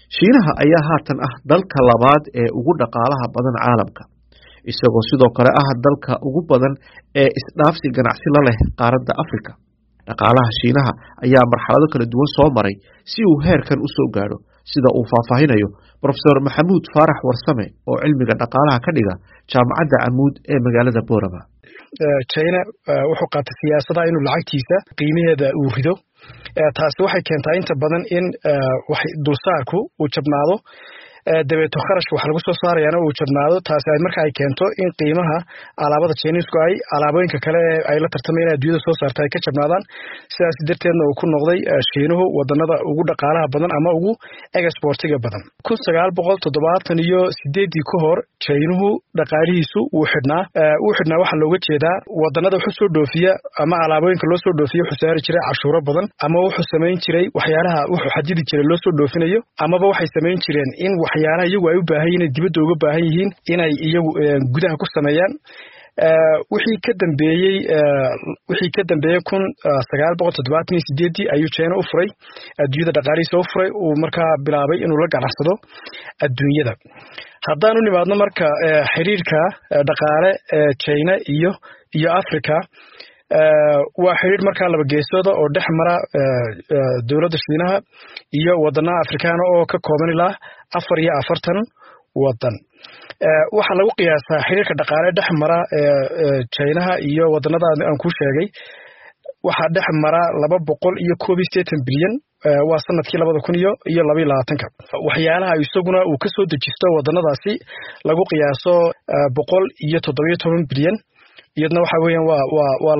Shiinaha ayaa haatan ah dalka labaad ee ugu dhaqaalaha badan caalamka, isagoo sidoo kale ah dalka ugu badan ee isdhaafsi ganacsi la leh qaaradda Afrika. Dhaqaalaha Shiinaha ayaa marxalado kala duwan soo maray si uu heerkan u soo gaadho, sida uu faahfaahinayo Professor Maxamuud Faarax Warsame oo cilmiga dhaqaalaha ka dhiga Jaamacadda Amuud ee magaalada Boorama. China wuxuu qaatay siyaasadda inuu lacagtiisa qiimaheeda uu rido. Taasi waxay keentaa inta badan in wax dulsaarku uu jabnaado, dabeeto kharash wax lagu soo saarayana uu jabnaado. taasi ay marka ay keento in qiimaha alaabada Chinese-ku ay alaabooyinka kale ay la tartamayaan adduunyada soo saarta ay ka jabnaadaan. sidaas darteedna uu ku noqday Shiinuhu wadanada ugu dhaqaalaha badan ama ugu exportiga badan. 1978 ka hor Shiinuhu dhaqaalihiisu wuu xidhnaa waxa looga jeedaa wadanada wuxuu soo dhoofiya ama alaabooyinka loo soo dhoofiyo wuxuu saari jiray cashuuro badan, ama wuxuu sameyn jiray waxyaalaha wuxuu xadidi jiray loo soo dhoofinayo, amaba waxay sameyn jireen in waxyaalaha iyagu ay u baahan yihiin dibadda uga baahan yihiin inay iyagu gudaha ku sameeyaan. wixii ka dambeeyay 1978 ayuu China u furay adduunyada dhaqaalihiisa u furay uu markaa bilaabay inuu la ganacsado adduunyada. haddaan u nimaadno marka xiriirka dhaqaale China iyo Afrika, waa xiriir markaa laba geesooda oo dhex mara dawladda Shiinaha iyo wadannada Afrikaana oo ka kooban ilaa 44 wadan. waxa lagu qiyaasaa xiriirka dhaqaale dhex mara China iyo wadannada aan ku sheegay waxa dhex mara 281 bilyan waa sanadkii 2022. waxyaalaha isaguna uu ka soo dejisto wadannadaasi lagu qiyaaso 117 bilyan, iyadna waxa weeyaan waa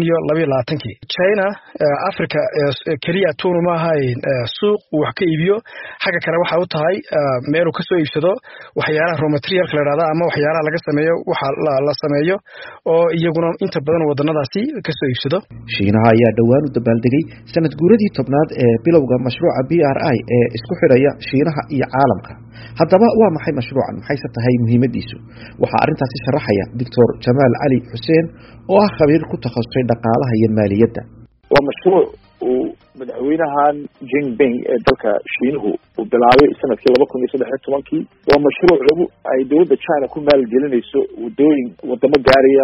2022. China Afrika kaliya tuunu ma ahayn suuq wax ka iibiyo, xagga kale waxa uu tahay meel uu ka soo iibsado waxyaalaha raw material la yiraahdo ama waxyaalaha laga sameeyo waxa la sameeyo oo iyaguna inta badan wadannadaasi ka soo iibsado. Shiinaha ayaa dhawaan u dabaaldegay sanad guuradii 10aad ee bilowga mashruuca BRI ee isku xidhaya Shiinaha iyo caalamka. haddaba waa maxay mashruucan, maxayse tahay muhiimadiisu? waxaa arrintaasi sharaxaya Dr. Jamaal Ali Xuseen oo ah khabiir ku takhasusay dhaqaalaha iyo maaliyadda. waa mashruuc uu madaxweynahan Jinping ee dalka Shiinuhu uu bilaabay sanadkii 2013. waa mashruuc ay dawladda China ku maalgelinayso wadamo gaaraya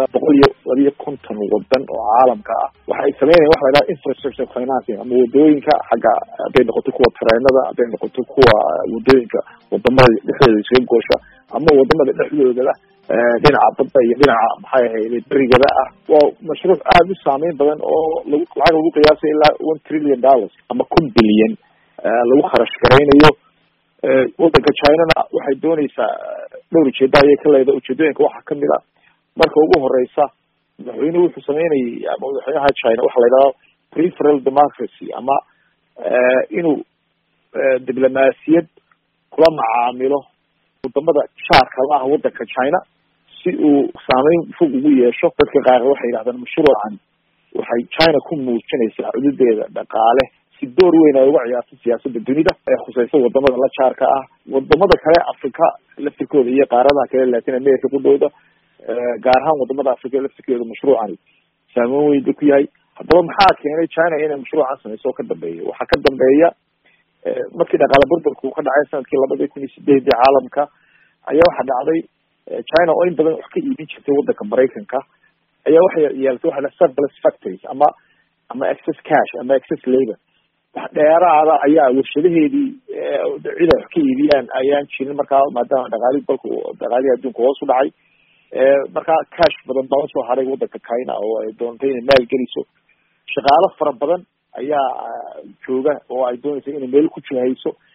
150 wadan oo caalamka ah. waxay sameynayaan waxa la yiraahdo infrastructure financing, ama wadooyinka xagga haday noqoto kuwa tareenada, haday noqoto kuwa wadooyinka wadamada dhexdooda isaga goosha, ama wadamada dhexdooda dhinaca badda iyo dhinaca maxay ahayd berigada ah. waa mashruuc aad u saameyn badan oo lagu qiyaasay ilaa $1 trillion ama 1 bilyan lagu kharash garaynayo. wadanka China-na waxay doonaysaa dhowr ujeedo ayay ka leedahay. ujeedooyinka waxaa kamid ah, marka ugu horeysa madaxweynuhu wuxuu sameynayay ama madaxweynaha China waxa la yidhahdo peripheral democracy, ama inuu diblomaasiyad kula macaamilo wadamada shaarka ah wadanka China si uu saameyn fog ugu yeesho. dadka qaar waxay yidhahdaan mashruucan waxay China ku muujinaysaa xuduudeeda dhaqaale si door weyn ay uga ciyaarto siyaasadda dunida ee khusaysa wadamada la jaarka ah. wadamada kale Afrika laftirkooda iyo qaaradaha kale Latin America ku dhowda, gaar ahaan wadamada Afrika laftirkooda mashruucani saameyn weyn ku yahay. haddaba maxaa keenay China inay mashruucan sameyso ka dambeeya? waxaa ka dambeeya markii dhaqaale burburku ka dhacay sanadkii 2008 caalamka ayaa waxa dhacday China oo in badan wax ka iibin jirtay wadanka Mareykanka ayaa waxay yeelatay waxa la surplus factories ama excess cash ama excess labor. wax dheeraada ayaa warshadaheedii cid wax ka iibiyaan ayaan jirin markaa, maadaama dhaqaalihii adduunka hoos u dhacay. markaa cash badan baa soo haray wadanka China oo ay doontay inay maal geliso. shaqaale fara badan ayaa jooga oo ay doonayso inay meel ku jihayso